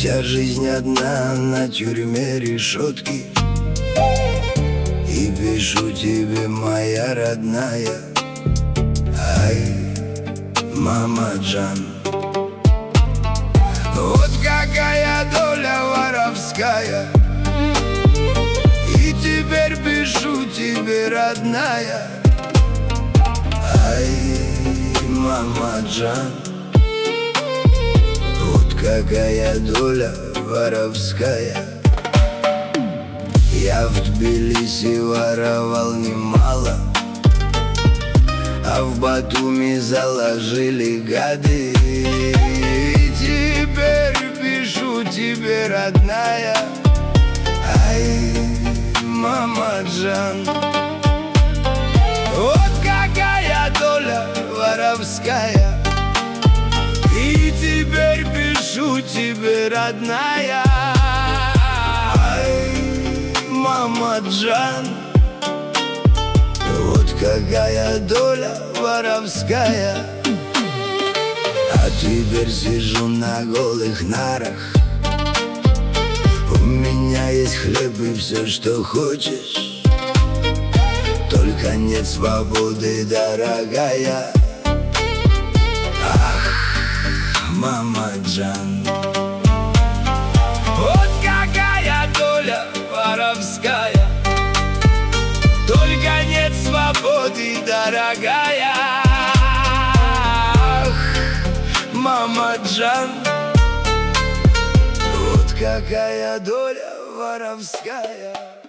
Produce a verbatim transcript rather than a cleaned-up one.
Вся жизнь одна на тюрьме решетки. И пишу тебе, моя родная, ай, мама Джан. Вот какая доля воровская. И теперь пишу тебе, родная, ай, мама Джан. Вот какая доля воровская. Я в Тбилиси воровал немало, а в Батуми заложили гады. И теперь пишу тебе, родная, ай, мама Джан. Вот какая доля воровская. И теперь пишу тебе, родная, ай, мама Джан. Вот какая доля воровская. А теперь сижу на голых нарах. У меня есть хлеб и все, что хочешь, только нет свободы, дорогая. Ах, мама Джан. Вот какая доля воровская. Только нет свободы, дорогая. Ах, мама Джан. Вот какая доля воровская.